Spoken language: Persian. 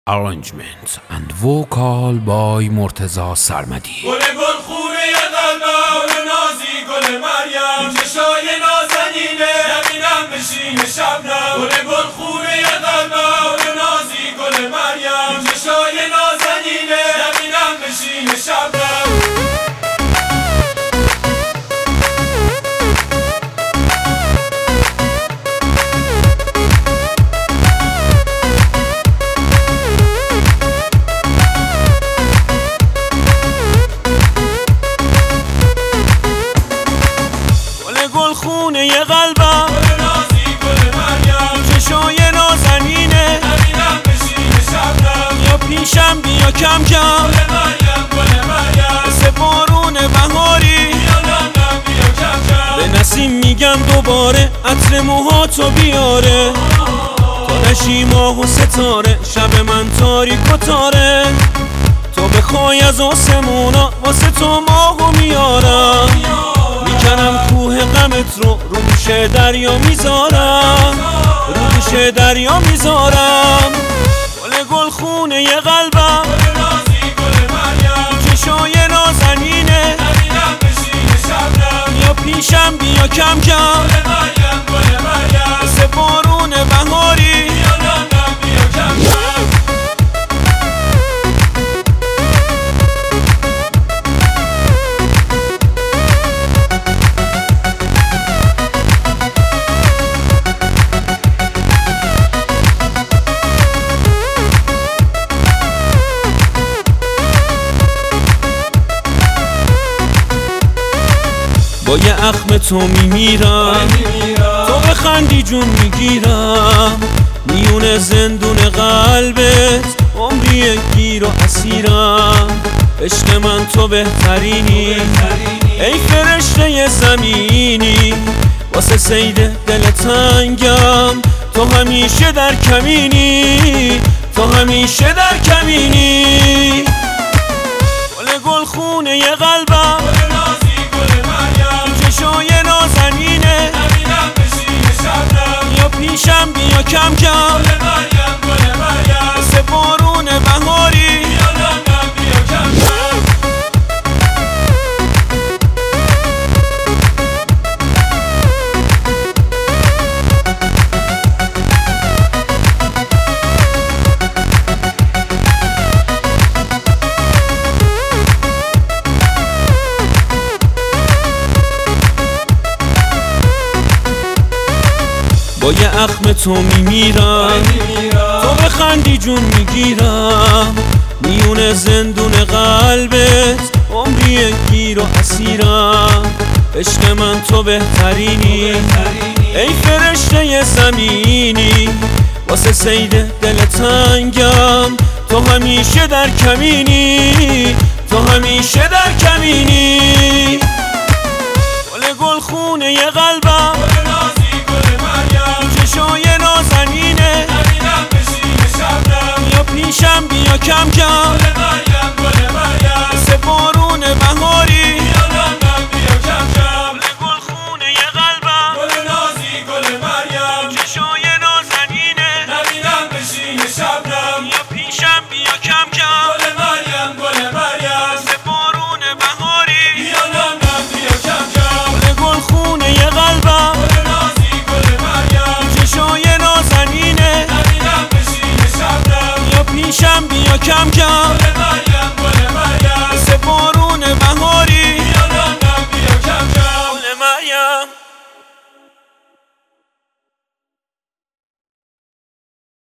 Arrangement and vocal by مرتضی سرمدی. گل خونه قلبم، گل نازی گل مریم، چشای نازنینه نبینم بشین شبنم. گل خونه قلبم، گل نازی گل مریم، چشای نازنینه نبینم بشین شبنم. خونه قلبم، گل نازی گل مریم، چشای نازنینه نبینم بشین شبنم. یا پیشم بیا کم کم، گل مریم گل مریم، مثل بارون بهاری بیا لندن بیا کم کم. به نسیم میگن دوباره عطر موهاتو بیاره، تا نشی ماه و ستاره شب من تاریک و تاره. تو بخوای از آسمونا واسه تو ماهو میارم، میکنم کوه غمت رو دوش دریا میذارم، دوش دریا میذارم. گل خونه قلبم، گل نازی گل مریم، چشای نازنینه نبینم بشین شبنم. یا پیشم بیا کم کم، گل مریم گل مریم، مثل بارون بهاری بیا لندن بیا کم کم. با یه اخم تو میمیرم، تو بخندی جون میگیرم، میون زندون قلبت عمری گیر و اسیرم. عشق من تو بهترینی، ای فرشته زمینی، واسه صید دل تنگم تو همیشه در کمینی، تو همیشه در کمینی. گل خونه قلبم، گل نازی گل مریم، چشای نازنینه نبینم بشین شبنم. یا پیشم بیا کم کم، گل مریم گل مریم، مثل بارون بهاری بیا لندن بیا کم کم. با یه اخم تو میمیرم، تو بخندی جون میگیرم، میون زندون قلبت عمری گیر و اسیرم. عشق من تو بهترینی، ای فرشته زمینی، واسه صید دل تنگم تو همیشه در کمینی، تو همیشه در کمینی. گل خونه قلبم، گل نازی گل مریم، چشای نازنینه نبینم بشین شبنم. یا پیشم بیا کم کم، گل مریم گل مریم، مثل بارون بهاری بیا لندن بیا کم کم. گل خونه قلبم، گل نازی گل مریم، چشای نازنینه نبینم بشین شبنم. یا پیشم بیا کم کم، گل مریم گل مریم، مثل بارون بهاری بیا لندن بیا کم کم. گل خونه قلبم، گل نازی گل مریم، چشای نازنینه نبینم بشین شبنم. یا پیشم بیا کم کم، گل مریم